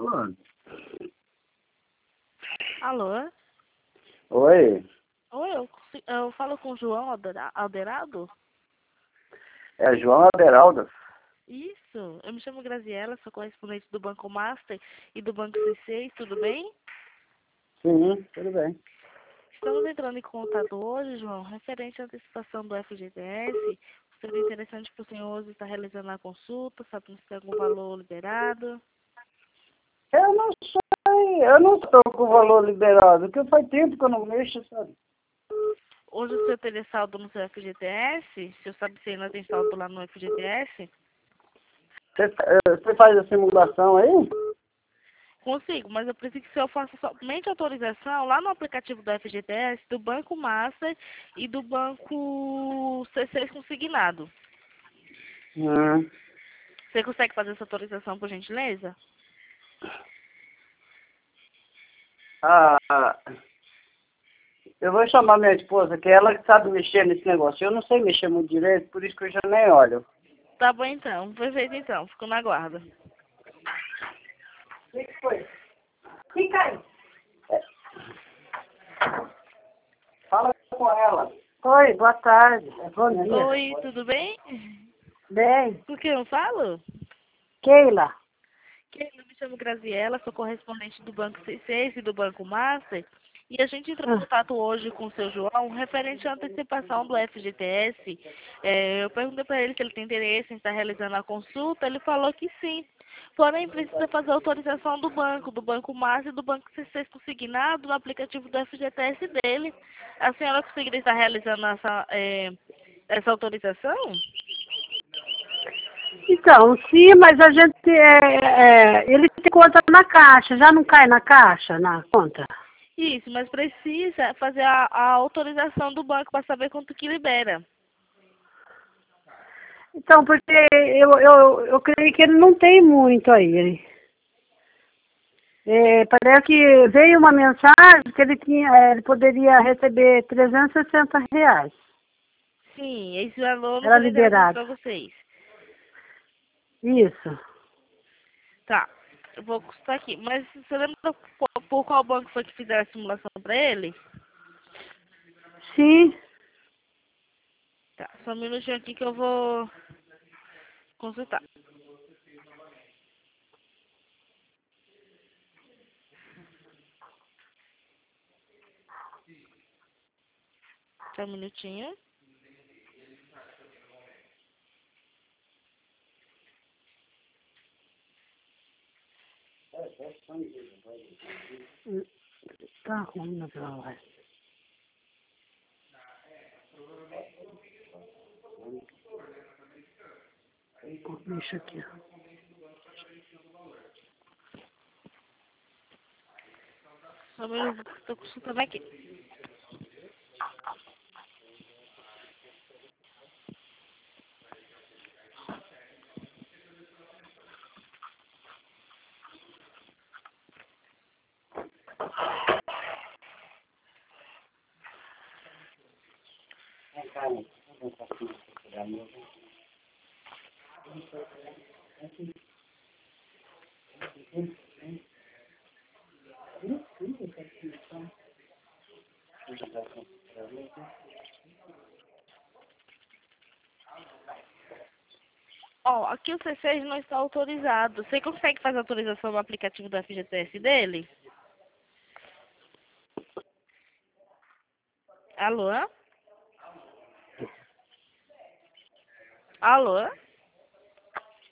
falando. Alô? Oi, Oi, eu falo com o João Alderaldo? é João Aderaldo? Isso, eu me chamo Graziela, sou correspondente do Banco Master e do Banco C6, tudo bem? Sim, tudo bem. Estamos entrando em contato hoje, João, referente à antecipação do FGTS. Seria interessante para o senhor hoje estar realizando a consulta, sabendo se tem algum valor liberado. Eu não sei, eu não estou com o valor liberado, porque faz tempo que eu não mexo, sabe? Hoje o senhor teria saldo no seu FGTS? O senhor sabe se ainda tem saldo lá no FGTS? Você faz a simulação aí? Consigo, mas eu preciso que o senhor faça somente autorização lá no aplicativo do FGTS, do Banco Master e do Banco C6 consignado. Hum. Você consegue fazer essa autorização, por gentileza? Ah, eu vou chamar minha esposa, que é ela que sabe mexer nesse negócio. Eu não sei mexer muito direito, por isso que eu já nem olho. Tá bom então, perfeito então, fico na guarda. O que foi? Fica aí. Fala com ela. Oi, boa tarde. Bom dia. Oi, tudo bem? Bem, Com quem eu falo? Keila. Eu me chamo Graziela, sou correspondente do Banco C6 e do Banco Master. E a gente entrou em contato hoje com o seu João, referente à antecipação do FGTS. Eu perguntei para ele se ele tem interesse em estar realizando a consulta, ele falou que sim. Porém, precisa fazer a autorização do Banco Master e do Banco C6 consignado no aplicativo do FGTS dele. A senhora conseguiria estar realizando essa autorização? Então, sim, mas a gente, ele tem conta na caixa, já não cai na caixa, na conta? Isso, mas precisa fazer a autorização do banco para saber quanto que libera. Então, porque eu creio que ele não tem muito aí. Parece que veio uma mensagem que ele poderia receber R$ 360. Sim, esse valor não Era seria interessante liberado. para vocês. Isso. Tá, eu vou custar aqui. Mas você lembra por qual banco foi que fizeram a simulação para ele? Sim. Tá, só um minutinho aqui que eu vou consultar. Só um minutinho. Tá ruim na hora. Deixa aqui. Só um minuto, estou consultando aqui. Ó, aqui o C6 não está autorizado. Você consegue fazer autorização no aplicativo do FGTS dele? Alô? Alô?